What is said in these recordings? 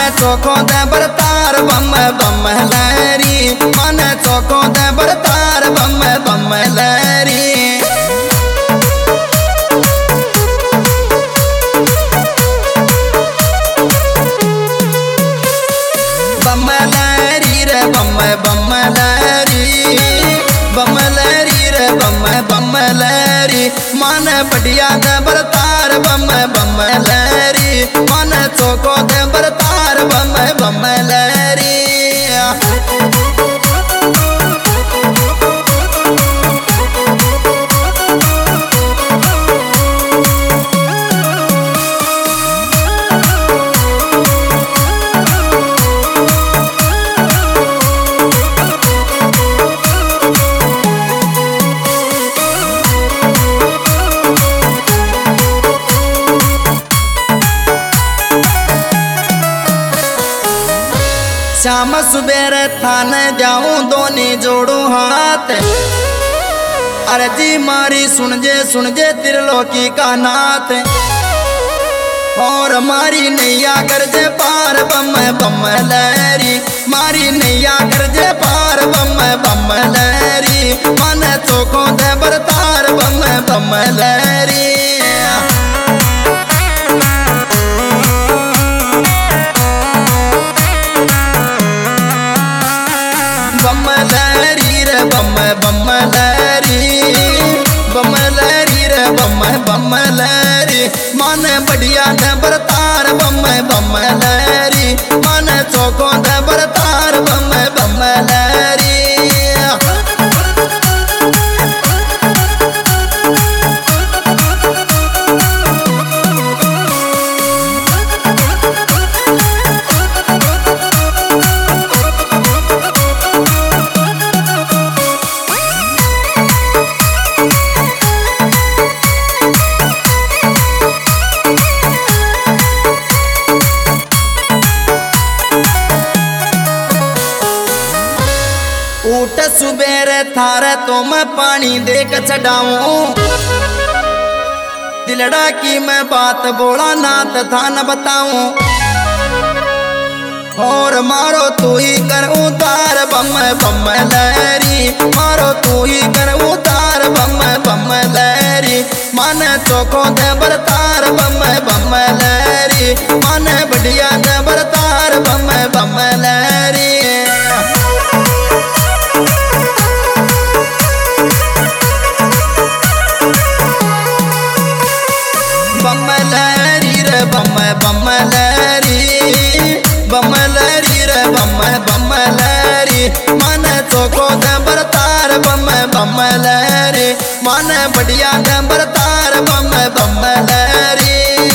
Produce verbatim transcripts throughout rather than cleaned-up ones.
चोखो दे बरतार बम बम लहरी, मन चोखो दे बरतार बम बम लहरी। बम लहरी रे बम बम लहरी, बम लहरी रे बम बम लहरी, मन बढ़िया दे बरतार बम बम लहरी, मन चोखो दे बरतार बम बम लहरी। शाम सुबेरे थाने जाऊं दोनी जोड़ू हाथ, अरे जी मारी सुन जे सुन जे त्रिलोकी का नाथ, और मारी नैया कर जे पार बम बम लहरी, मारी नैया कर जे पार बम बम लहरी, मन चोखो दे बरतार बम बम लहरी। बम लहरी रे बम बम लहरी, बम लहरी रे बम बम लहरी, मन बढ़िया दे बरतार बम बम लहरी, मन चोखो दे बरतार बम बम लहरी। उठ सुबेरे थारे तो मैं पानी देख चढ़ाऊं, दिलड़ा की मैं बात बोला नाथ था न बताऊं, और मारो तू ही कर उतार बम बम लहरी, मारो तू ही कर उतार बम बम लहरी, मन चोखो दे बरतार बम बम लहरी, मन बढ़िया दे बरतार बम बम लहरी। बम लहरी रे बम बम लहरी, बम लहरी रे बम बम लहरी, मन चोखो दे बरतार बम बम लहरी, मन बढ़िया दे बरतार बम बम लहरी।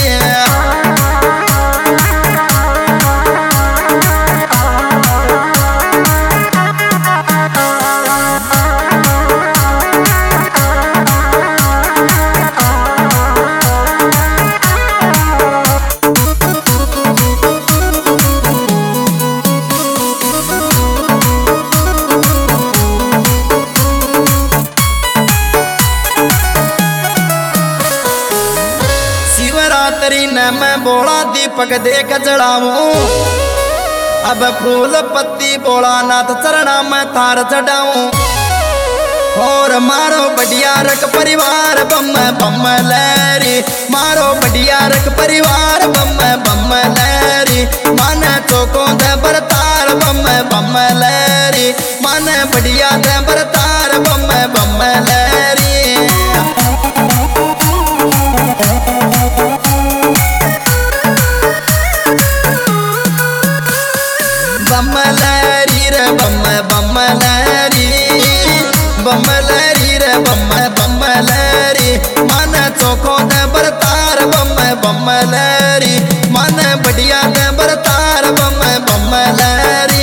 शिवरात्रि न मैं बोला दीपक देख जड़ाऊं, अब फूल पत्ती बोला नाथ चरणा में थार चढ़ाऊं, और मारो बढ़िया रख परिवार बम बम लहरी, मारो बढ़िया रख परिवार बम बम लहरी, मन चोखो दे बरतार बम बम लहरी, मन बढ़िया दे बरतार बम बम लहरी। बम लहरी रे बम बम लहरी, बम लहरी रे बम बम लहरी, मन चोखो दे बरतार बम बम लहरी, मन बढ़िया दे बरतार बम बम लहरी।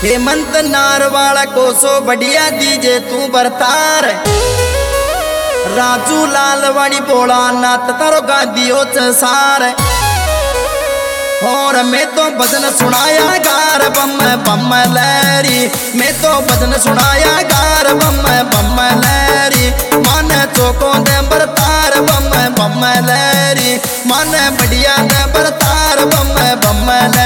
हेमंत नारवाला कोसो बढ़िया दीजे तू बरतार राजू लालवाड़ी बोला नाथ तारो गादियो सार और मैं तो भजन सुनाया गार बम बम लहरी मैं तो भजन सुनाया गार बम बम लहरी मन चौकों दे बरतार बम बम लहरी मन बढ़िया दे बरतार बम बम लहरी।